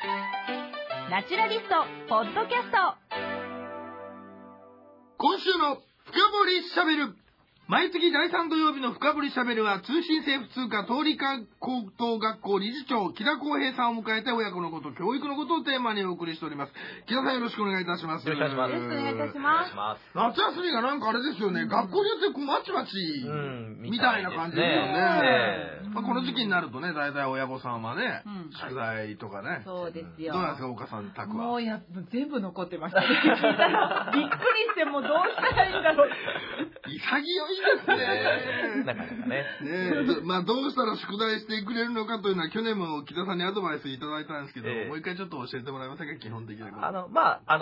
ナチュラリストポッドキャスト。 今週の深掘りしゃべる。毎月第3土曜日の深掘りしゃべるは、通信制普通科通理科高等学校理事長木田光平さんを迎えて、親子のこと、教育のことをテーマにお送りしております。木田さん、よろしくお願いいたします。 よろしくお願いいたします。 夏休みがなんかあれですよね、学校によってまちまちみたいな感じですよね。この時期になるとね、大体親御さんはね、宿題とかね。 そうですよ。 どうなんですか、岡さん宅は。 もう全部残ってました。びっくりしてもうどうしたらいいんだろう。 潔いですね。 なかなかね。 まあどうしたら宿題してくれるのかというのは去年も木田さんにアドバイスいただいたんですけど、もう一回ちょっと教えてもらえませんか、基本的なこと。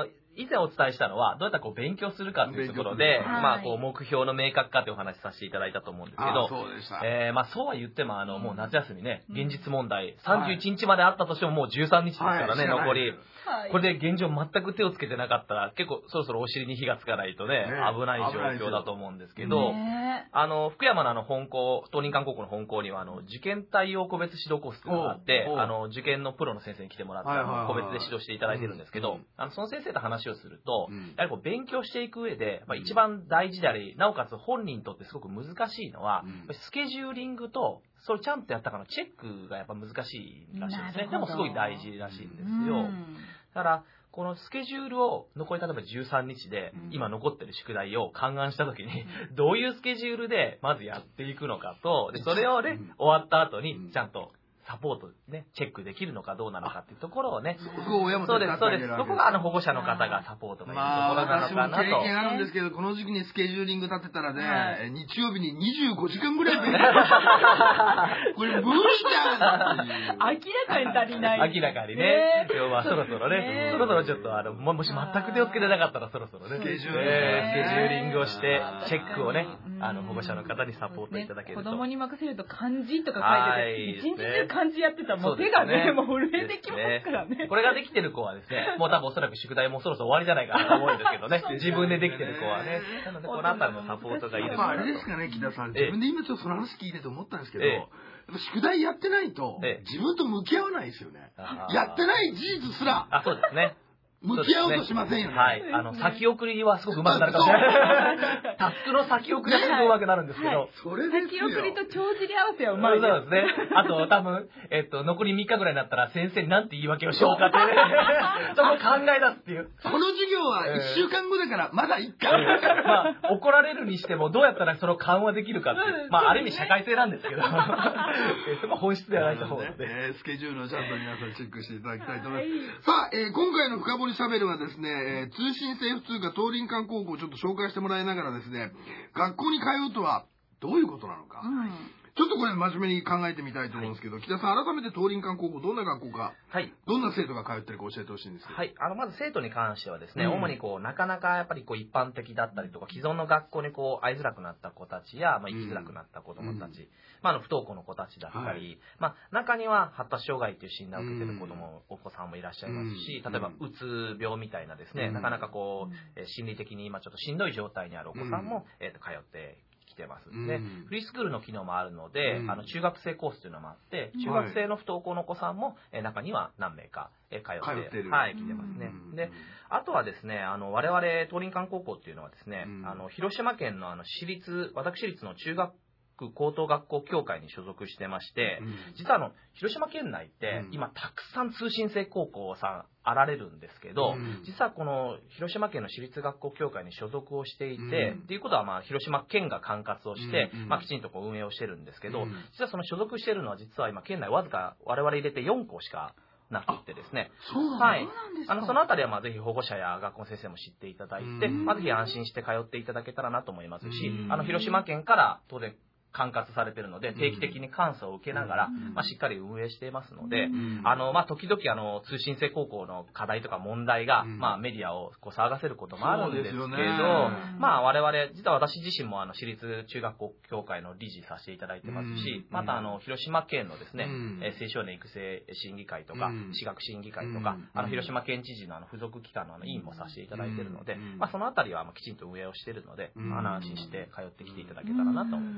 以前お伝えしたのはどうやったら勉強するかというところで、目標の明確化というお話させていただいたと思うんですけど、 そうでした。 そうは言ってももう夏休みね、現実問題31日まであったとしてももう13日ですからね、残り。これで現状全く手をつけてなかったら結構そろそろお尻に火がつかないとね、危ない状況だと思うんですけど、福山の本校、東林間高校の本校には受験対応個別指導コースがあって、受験のプロの先生に来てもらって個別で指導していただいてるんですけど、その先生と話をすると、やはり勉強していく上で一番大事であり、なおかつ本人にとってすごく難しいのは、スケジューリングとそれちゃんとやったかのチェックがやっぱ難しいらしいんですね。でもすごい大事らしいんですよ。だからこのスケジュールを残り例えば13日で今残ってる宿題を勘案した時にどういうスケジュールでまずやっていくのかと、でそれをね終わった後にちゃんとサポートね、チェックできるのかどうなのかっていうところをね。そうです。そこが保護者の方がサポートがいるところなのかなと。 私も経験あるんですけど、この時期にスケジューリング立てたらね、日曜日に25時間ぐらい勉強これ無理じゃん。 明らかに足りない。 明らかにね。要はそろそろね、そろそろちょっともし全く手をつけてなかったらそろそろね、スケジューリングをしてチェックをね、保護者の方にサポートいただけると。 子供に任せると漢字とか書いてて、一日中漢字やってたらもう手がね、もう震えてきますからね。 これができてる子はですね、もう多分おそらく宿題もそろそろ終わりじゃないかなと思うんですけどね。自分でできてる子はね。なのでこのあたりのサポートがいいですね。 あれですかね、木田さん。自分で今ちょっとその話聞いてて思ったんですけど、やっぱ宿題やってないと自分と向き合わないですよね。やってない事実すら。 そうですね。 向き合おうとしませんよね。 はい。先送りはすごく上手くなるかもしれない。タスクの先送りはすごく上手くなるんですけど。 先送りと帳尻合わせはうまい。 そうですね。あと多分、残り3日ぐらいになったら先生に何て言い訳をしようかってね。そこ考え出すっていう。 この授業は1週間後だからまだいっか。 怒られるにしてもどうやったらそれを緩和できるかっていう。ある意味社会性なんですけど。そこは本質ではないと思うので。 スケジュールをちゃんと皆さんチェックしていただきたいと思います。さあ、今回の深掘りしゃべるはですね、通信制普通科東林間高校をちょっと紹介してもらいながらですね、学校に通うとはどういうことなのか、ちょっとこれ真面目に考えてみたいと思うんですけど、木田さん改めて東林間高校どんな学校か、どんな生徒が通ってるか教えてほしいんですけど。 はい、まず生徒に関してはですね、主になかなかやっぱり一般的だったりとか既存の学校に会いづらくなった子たちや、行きづらくなった子どもたち、不登校の子たちだったり、中には発達障害という診断を受けてるお子さんもいらっしゃいますし、例えばうつ病みたいなですね、なかなか心理的に今ちょっとしんどい状態にあるお子さんも通って来てます。で、フリースクールの機能もあるので、中学生コースというのもあって、中学生の不登校のお子さんも中には何名か通って来てますね。で、あとはですね、我々東林間高校っていうのはですね、広島県の私立の中学高等学校協会に所属してまして、実は広島県内って今たくさん通信制高校さんあられるんですけど、実はこの広島県の私立学校協会に所属をしていて、っていうことは広島県が管轄をして、きちんと運営をしてるんですけど、実はその所属しているのは実は今県内わずか我々入れて4校しかなくってですね。はい。そのあたりはぜひ保護者や学校の先生も知っていただいて、ぜひ安心して通っていただけたらなと思いますし、広島県から当然管轄されているので定期的に監査を受けながら、しっかり運営していますので、時々通信制高校の課題とか問題が、メディアを騒がせることもあるんですけど、我々実は私自身も私立中学校協会の理事させていただいてますし、また広島県のですね、青少年育成審議会とか私学審議会とか、広島県知事の付属機関の委員もさせていただいているので、そのあたりはきちんと運営をしているので、安心して通ってきていただけたらなと思いますね。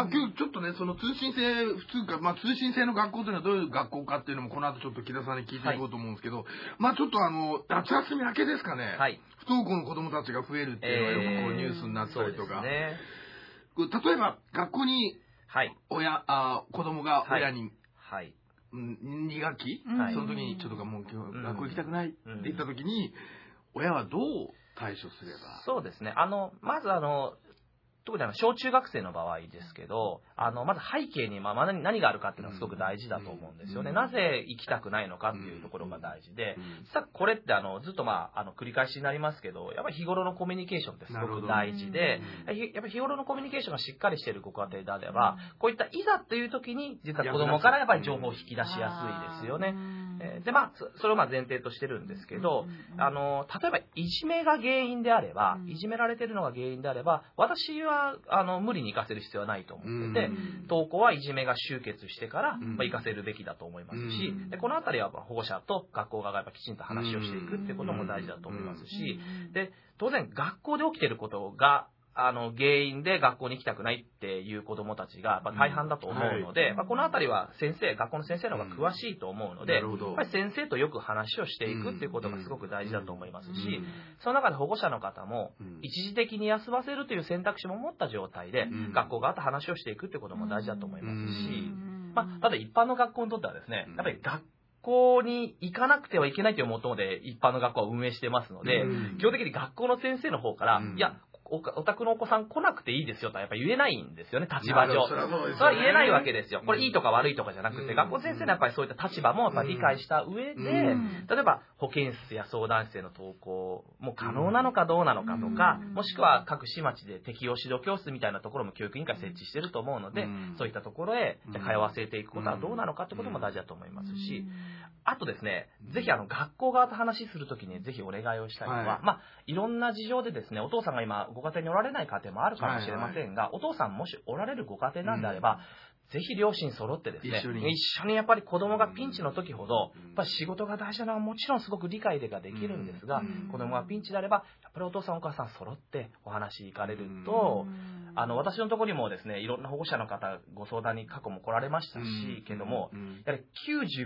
今日ちょっとね、その通信制普通科、通信制の学校というのはどういう学校かっていうのもこの後ちょっと木田さんに聞いていこうと思うんですけど、ちょっと夏休み明けですかね、不登校の子供たちが増えるっていうのはよくこうニュースになったりとか、例えば学校に子供が親に、2学期、その時にちょっともう今日学校行きたくないって言った時に、親はどう対処すれば。 そうですね。まず特に小中学生の場合ですけど、まず背景に何があるかっていうのはすごく大事だと思うんですよね。なぜ行きたくないのかっていうところが大事で、実はこれってずっと繰り返しになりますけど、やっぱり日頃のコミュニケーションってすごく大事で、やっぱり日頃のコミュニケーションがしっかりしているご家庭であれば、こういったいざっていう時に、実は子供からやっぱり情報を引き出しやすいですよね。で、それを前提としてるんですけど、例えばいじめが原因であれば、いじめられてるのが原因であれば、私は無理に行かせる必要はないと思ってて、登校はいじめが終結してから行かせるべきだと思いますし、でこのあたりは保護者と学校側がやっぱきちんと話をしていくっていうことも大事だと思いますし、で当然学校で起きていることが原因で学校に行きたくないっていう子どもたちが大半だと思うので、このあたりは学校の先生の方が詳しいと思うので、やっぱり先生とよく話をしていくっていうことがすごく大事だと思いますし、その中で保護者の方も一時的に休ませるという選択肢も持った状態で学校側と話をしていくっていうことも大事だと思いますし、ただ一般の学校にとってはですね、やっぱり学校に行かなくてはいけないというモットーで一般の学校は運営してますので、基本的に学校の先生の方から、いやお宅のお子さん来なくていいですよとはやっぱり言えないんですよね、立場上。それは言えないわけですよ。これいいとか悪いとかじゃなくて、学校先生のやっぱりそういった立場もやっぱ理解した上で、例えば保健室や相談室への登校も可能なのかどうなのかとか、もしくは各市町で適応指導教室みたいなところも教育委員会設置してると思うので、そういったところへ通わせていくことはどうなのかってことも大事だと思いますし、あとですね、ぜひ学校側と話するときにぜひお願いをしたいのは、いろんな事情でですね、お父さんが今ご家庭におられない家庭もあるかもしれませんが、お父さんもしおられるご家庭なんであれば、ぜひ両親揃ってですね、一緒にやっぱり子供がピンチの時ほど、やっぱり仕事が大事なのはもちろんすごく理解ができるんですが、子供がピンチであれば、やっぱりお父さんお母さん揃ってお話行かれると、私のところにもですね、いろんな保護者の方ご相談に過去も来られましたし、けども、やはり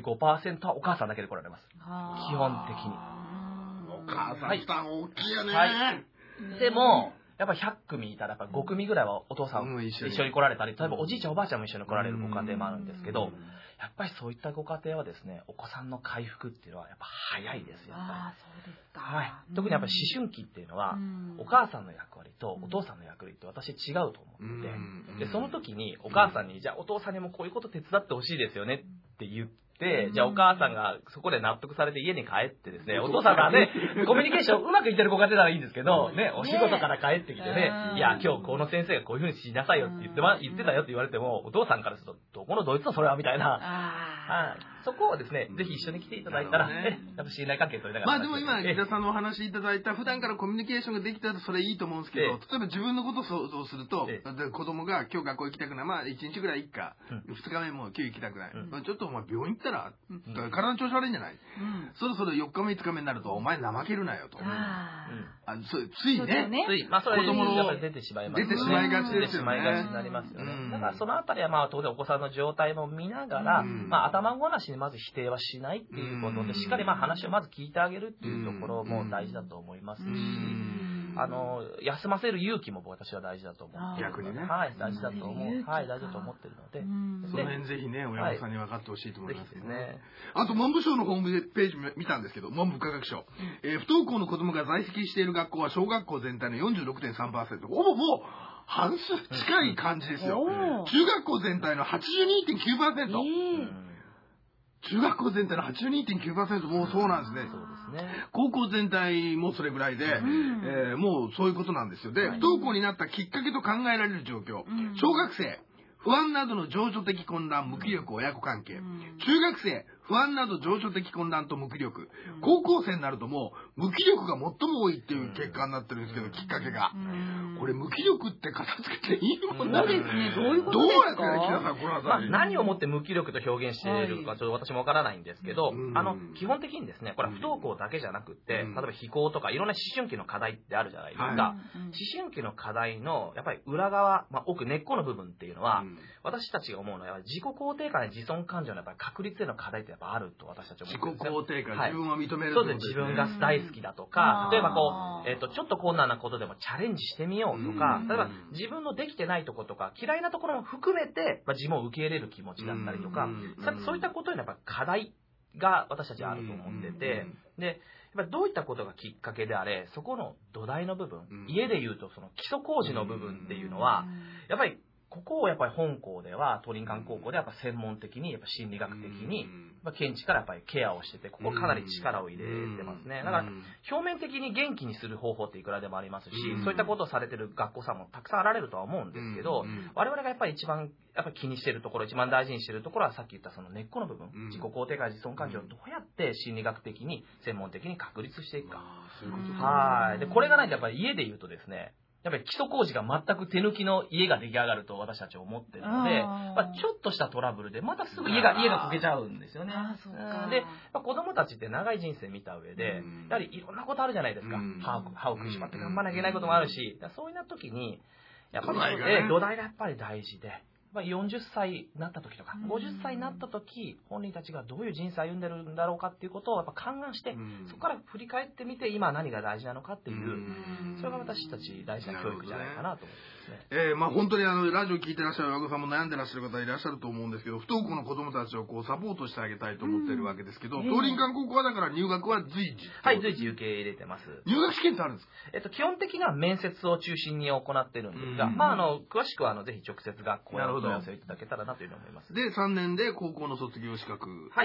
95% はお母さんだけで来られます。基本的に。 お母さん負担大きいよね。 でも、やっぱ100組いたらやっぱ5組ぐらいはお父さん一緒に来られたり、例えばおじいちゃんおばあちゃんも一緒に来られるご家庭もあるんですけど、やっぱりそういったご家庭はですね、お子さんの回復っていうのはやっぱ早いですよ。 そうですか。 特にやっぱり思春期っていうのは、お母さんの役割とお父さんの役割って私違うと思ってて、でその時にお母さんに、じゃあお父さんにもこういうこと手伝ってほしいですよねって言って、じゃあお母さんがそこで納得されて家に帰ってですね、お父さんがね、コミュニケーションうまくいってるご家庭ならいいんですけど、ね、お仕事から帰ってきてね、いや、今日この先生がこういうふうにしなさいよって言ってたよって言われても、お父さんからすると、どこのドイツのそれはみたいな、そこをですね、ぜひ一緒に来ていただいたら、やっぱ信頼関係取りながら。 でも今、木田さんのお話いただいた、普段からコミュニケーションができたらそれいいと思うんですけど、例えば自分のことを想像すると、子供が今日学校行きたくない、1日ぐらい行くか、2日目も今日行きたくない。ちょっとお前病院行ったら、体の調子悪いんじゃない、そろそろ4日目5日目になるとお前怠けるなよと。ついね、 子供の出てしまいがちですよね。 になりますよね。だからそのあたりは当然お子さんの状態も見ながら、頭ごなしにまず否定はしないっていうことで、しっかり話をまず聞いてあげるっていうところも大事だと思いますし、休ませる勇気も私は大事だと思う。 逆にね。 大事だと思う。大事だと思ってるので。 その辺ぜひね、親御さんに分かってほしいと思いますね。あと、文部省のホームページ見たんですけど、文部科学省。不登校の子供が在籍している学校は小学校全体の 46.3%。ほぼもう半数近い感じですよ。中学校全体の 82.9%。中学校全体の 82.9% もうそうなんですね。高校全体もそれぐらいで、もうそういうことなんですよ。で、不登校になったきっかけと考えられる状況。小学生、不安などの情緒的混乱、無気力、親子関係。中学生、 不安など情緒的混乱と無気力。高校生になるともう無気力が最も多いっていう結果になってるんですけど、きっかけが。これ無気力って片付けていいもんなんですね。 どういうことですか？ どうやってね、木田さん、この辺り。 何をもって無気力と表現しているかちょっと私もわからないんですけど、基本的にですね、これは不登校だけじゃなくって、例えば非行とかいろんな思春期の課題ってあるじゃないですか。思春期の課題のやっぱり裏側、奥根っこの部分っていうのは、私たちが思うのは自己肯定感や自尊感情のやっぱり確率への課題ってやっぱあると私たちは思うんですよ。 自己肯定感、自分を認めるそうです。自分が大好きだとか、例えばちょっと困難なことでもチャレンジしてみようとか、例えば自分のできてないところとか嫌いなところも含めて、自分を受け入れる気持ちだったりとか、そういったことにやっぱ課題が私たちはあると思ってて、で、やっぱりどういったことがきっかけであれ、そこの土台の部分、家で言うとその基礎工事の部分っていうのは、やっぱりここをやっぱり本校では、東林間高校ではやっぱ専門的に、やっぱ心理学的に、見地からやっぱりケアをしてて、ここかなり力を入れてますね。だから、表面的に元気にする方法っていくらでもありますし、そういったことをされてる学校さんもたくさんあられるとは思うんですけど、我々がやっぱり一番気にしてるところ、一番大事にしてるところはさっき言ったその根っこの部分、自己肯定感、自尊感情をどうやって心理学的に、専門的に確立していくか。はい。で、これがないとやっぱり家で言うとですね、やっぱり基礎工事が全く手抜きの家が出来上がると私たちは思ってるので、ちょっとしたトラブルでまたすぐ家がこけちゃうんですよね。で、子供たちって長い人生見た上で、やはりいろんなことあるじゃないですか。歯を食いしばって頑張らなきゃいけないこともあるし、そういうな時に、やっぱり土台がやっぱり大事で、40歳になった時とか、50歳になった時、本人たちがどういう人生を歩んでるんだろうかっていうことをやっぱ勘案して、そこから振り返ってみて、今何が大事なのかっていう、それが私たち大事な教育じゃないかなと思いますね。 本当にラジオ聞いてらっしゃる親御さんも悩んでらっしゃる方いらっしゃると思うんですけど、不登校の子供たちをサポートしてあげたいと思ってるわけですけど、東林間高校はだから入学は随時。 はい、随時受け入れてます。 入学試験ってあるんですか？ 基本的には面接を中心に行ってるんですが、詳しくはぜひ直接学校へお問い合わせをいただけたらなというふうに思います。 で、3年で高校の卒業資格。 はい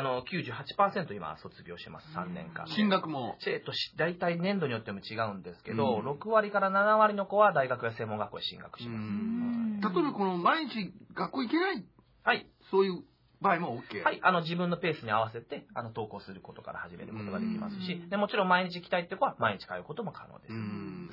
。98% 今卒業してます。3年間。 進学も。 大体年度によっても違うんですけど、6割から7割の子は大学や専門学校へ進学します。 例えばこの毎日学校行けない。はい。そういう場合も OK。 はい。自分のペースに合わせて、登校することから始めることができますし、でもちろん毎日行きたいって子は毎日通うことも可能です。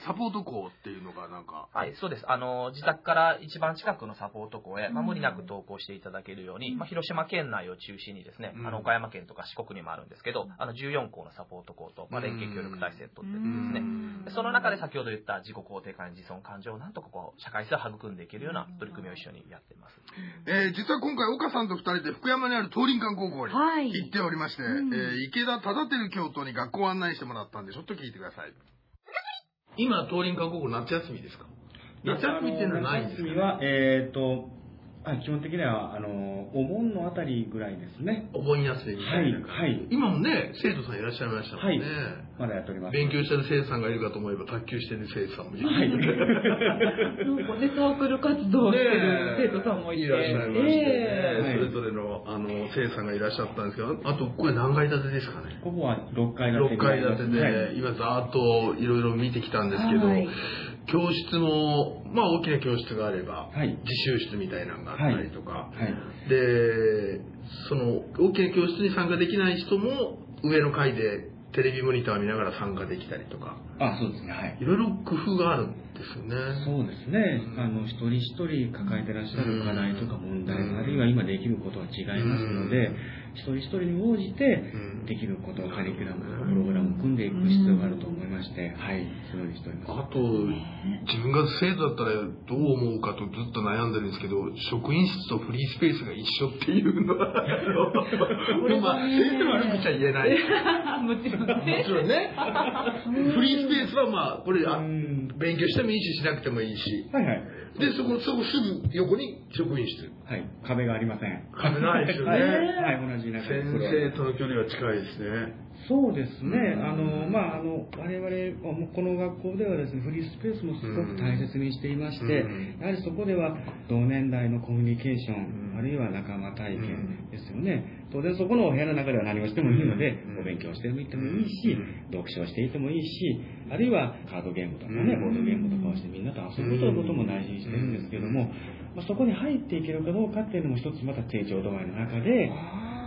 サポート校っていうのがなんか。 はい、そうです。自宅から一番近くのサポート校へ、無理なく登校していただけるように、広島県内を中心にですね、岡山県とか四国にもあるんですけど、14校のサポート校と、連携協力体制をとってですね、その中で先ほど言った自己肯定感、自尊感情をなんとか社会性を育んでいけるような取り組みを一緒にやっています。 実は今回岡さんと2人で福山にある東林間高校に行っておりまして、池田忠輝教頭に学校を案内してもらったんで、ちょっと聞いてください。今、東林間高校夏休みですか？夏休みっていうのはないんですか？ 夏休みは、基本的には、お盆のあたりぐらいですね。 お盆休みみたいな感じ。今もね、生徒さんいらっしゃいましたもんね。 まだやっております。 勉強してる生徒さんがいるかと思えば、卓球してる生徒さんもいる。 なんかね、サークル活動してる生徒さんもいて。 いらっしゃいましてね。それぞれの、生徒さんがいらっしゃったんですけど、あと、これ何階建てですかね？ ここは6階建て。 6階建てで、今ざーっといろいろ見てきたんですけど、教室も、大きな教室があれば、自習室みたいなのがあったりとか、で、その大きな教室に参加できない人も上の階でテレビモニター見ながら参加できたりとか、 そうですね、はい。 いろいろ工夫があるんですよね。 そうですね。一人一人抱えてらっしゃる課題とか問題、あるいは今できることは違いますので、一人一人に応じてできることをカリキュラム、プログラムを組んでいく必要があると思いまして、そういうふうにしております。 あと、自分が生徒だったらどう思うかとずっと悩んでるんですけど、職員室とフリースペースが一緒っていうのは、先生悪口は言えない。 もちろんね。 もちろんね。フリースペースはこれ勉強してもいいし、しなくてもいいし。で、そこすぐ横に職員室。 壁がありません。 壁ないですよね。 同じ中で。 先生との距離は近いですね。 そうですね。我々、この学校ではですね、フリースペースもすごく大切にしていまして、やはりそこでは同年代のコミュニケーション、あるいは仲間体験ですよね。当然そこのお部屋の中では何をしてもいいので、お勉強していてもいいし、読書をしていてもいいし、あるいはカードゲームとかね、ボードゲームとかをしてみんなと遊ぶということも大事にしてるんですけども、そこに入っていけるかどうかっていうのも一つまた成長度合いの中で、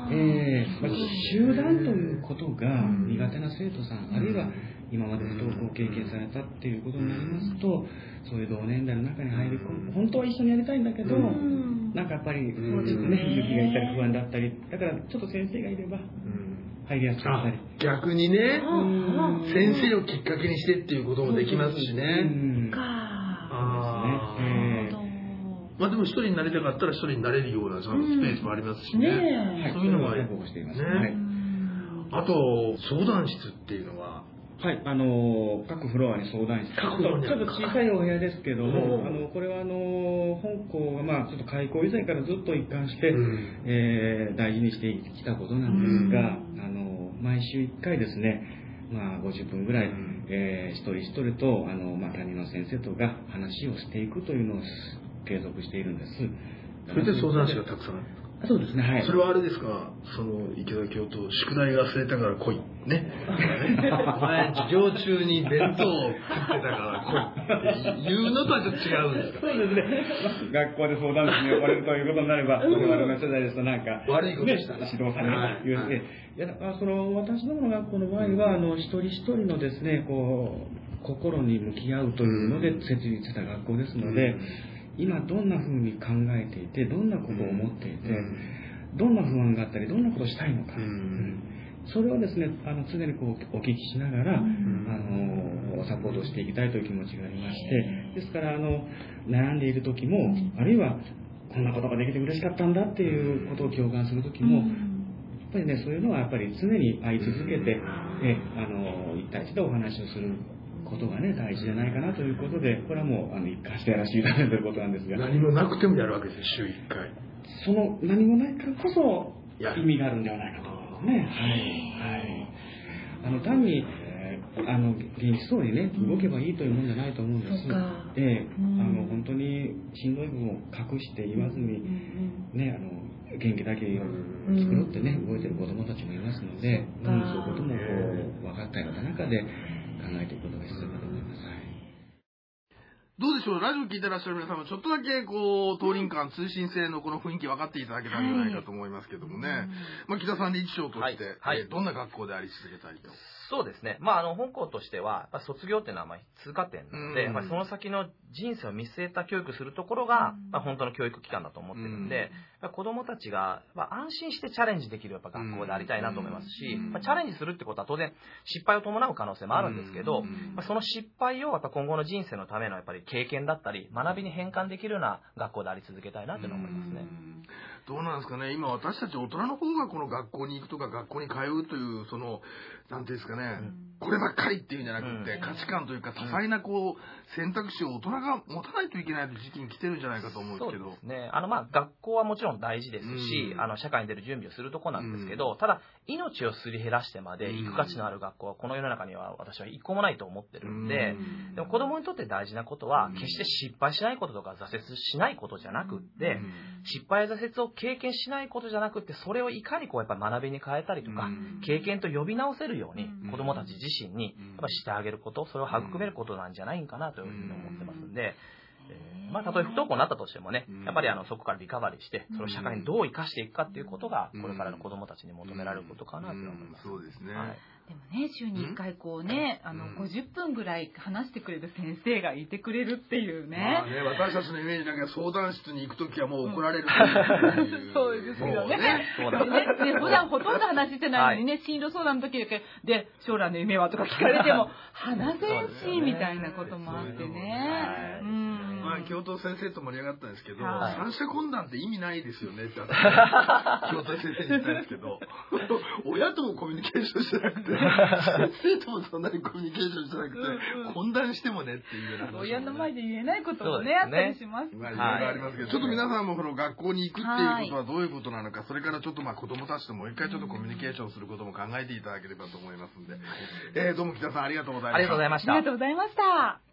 集団ということが苦手な生徒さん、あるいは今まで不登校を経験されたっていうことになりますと、そういう同年代の中に入り込む、本当は一緒にやりたいんだけど、なんかやっぱりちょっとね、勇気がいったり不安だったり、だからちょっと先生がいれば入りやすかったり。 逆にね、先生をきっかけにしてっていうこともできますしね。まあでも一人になりたかったら一人になれるようなスペースもありますしね。そういうのは確保しています。 あと相談室っていうのは、 はい、各フロアに相談室。ちょっと小さいお部屋ですけども、これは本校がちょっと開校以前からずっと一貫して、大事にしてきたことなんですが、毎週1回ですね、50分ぐらい、一人一人と担任の先生とが話をしていくというのを継続しているんです。 それで相談室がたくさんある。 そうですね、はい。 それはあれですか、池田教頭、宿題忘れたから来い。ね。お前、授業中に弁当を食ってたから来い。っていうのとはちょっと違うんですか。 そうですね。学校で相談室に呼ばれるということになれば、我々の世代ですとなんか、 悪いことした指導されるという。いや、私どもの学校の場合は、一人一人のですね、心に向き合うというので設立した学校ですので、今どんな風に考えていて、どんなことを思っていて、どんな不安があったり、どんなことをしたいのか、それをですね、常にお聞きしながら、サポートしていきたいという気持ちがありまして、ですから悩んでいる時も、あるいはこんなことができて嬉しかったんだっていうことを共感する時も、やっぱりね、そういうのはやっぱり常に会い続けて、一対一でお話をすることがね、大事じゃないかなということで、これはもう一貫してやらせていただいていることなんですが、 何もなくてもやるわけですよ、週1回。 その何もないからこそ意味があるんではないかと思いますね。はい。単に元気そうにね動けばいいというもんじゃないと思うんです。本当にしんどい部分を隠して言わずにね、元気だけを作ろうってね動いてる子どもたちもいますので、そういうことも分かったような中で考えていくことが必要だと思います。 どうでしょう、ラジオ聞いてらっしゃる皆さんもちょっとだけ東林間通信制のこの雰囲気分かっていただけたんじゃないかと思いますけどもね。木田さん理事長として、どんな学校であり続けたいと。 そうですね。本校としては、卒業っていうのは通過点なので、その先の人生を見据えた教育するところが、本当の教育機関だと思ってるんで、子供たちが安心してチャレンジできる学校でありたいなと思いますし、チャレンジするってことは当然失敗を伴う可能性もあるんですけど、その失敗を今後の人生のためのやっぱり経験だったり、学びに変換できるような学校であり続けたいなというのを思いますね。 どうなんですかね、今私たち大人の方がこの学校に行くとか学校に通うというなんていうんですかね、こればっかりっていうんじゃなくて、価値観というか多彩な選択肢を大人が持たないといけない時期に来てるんじゃないかと思うんですけど。 そうですね。学校はもちろん大事ですし、社会に出る準備をするとこなんですけど、ただ命をすり減らしてまで行く価値のある学校はこの世の中には私は一個もないと思ってるんで、でも子供にとって大事なことは決して失敗しないこととか挫折しないことじゃなくって、失敗や挫折を経験しないことじゃなくって、それをいかにやっぱ学びに変えたりとか、経験と呼び直せるように子供たち自身にやっぱしてあげること、それを育めることなんじゃないかなというふうに思ってますんで、たとえ不登校になったとしてもね、やっぱりそこからリカバリーして、それを社会にどう生かしていくかっていうことが、これからの子供たちに求められることかなと思います。 そうですね。 でもね、週に1回50分ぐらい話してくれる先生がいてくれるっていうね。 私たちのイメージだけど、相談室に行くときはもう怒られる。 そうですけどね。普段ほとんど話してないのにね、進路相談の時だけで、将来の夢はとか聞かれても、話せんし、みたいなこともあってね。 教頭先生と盛り上がったんですけど、三者懇談って意味ないですよねって教頭先生に言ったんですけど、親ともコミュニケーションしてなくて、先生ともそんなにコミュニケーションしてなくて、懇談してもねっていうような話。 親の前で言えないこともね、あったりします。 いろいろありますけど、ちょっと皆さんも学校に行くっていうことはどういうことなのか、それからちょっと子供たちともう一回ちょっとコミュニケーションすることも考えていただければと思いますので、どうも北さんありがとうございました。 ありがとうございました。 ありがとうございました。